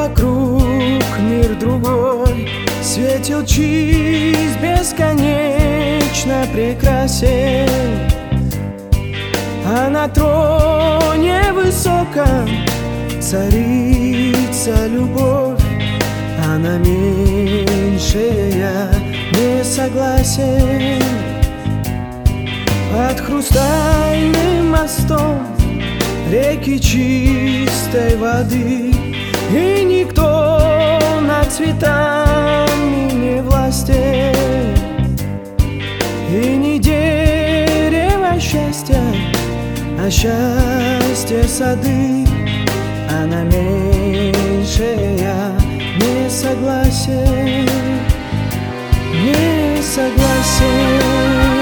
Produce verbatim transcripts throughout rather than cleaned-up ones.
вокруг мир другой светил чист, бесконечно прекрасен. А на троне высоком царица любовь, а на меньшее я не согласен. Под хрустальным мостом реки чистой воды, и никто над цветами не властен, и не дерево счастья, а счастье сады, а на меньшее я не согласен, не согласен.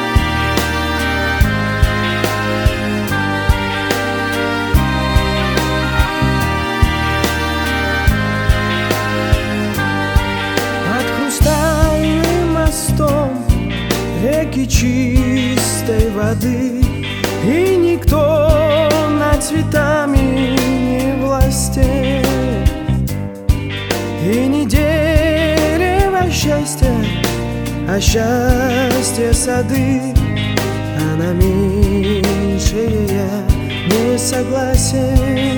Реки чистой воды, и никто над цветами не властен, и не дерево счастья, а счастье сады, а на меньшее я не согласен.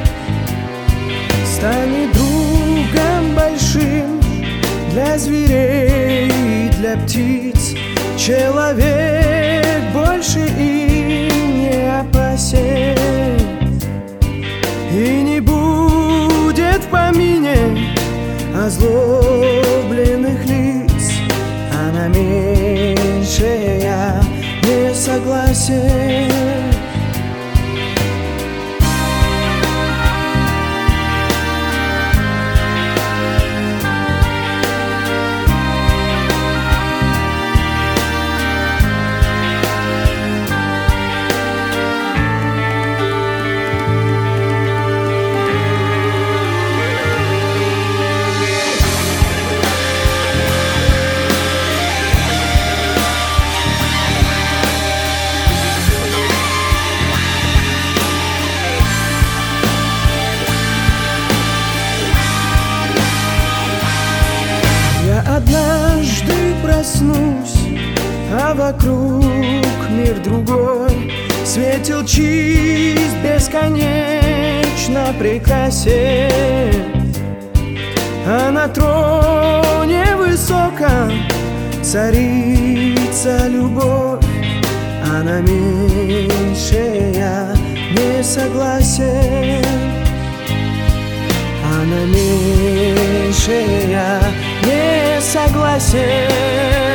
Станет другом большим для зверей и для птиц, человек больше им не опасен, и не будет в помине озлобленных лиц, а на меньшее я не согласен. Однажды проснусь, а вокруг мир другой светил чист, бесконечно прекрасен. А на троне высоком царица любовь, а на меньшее я не согласен, а на меньшее я не согласен.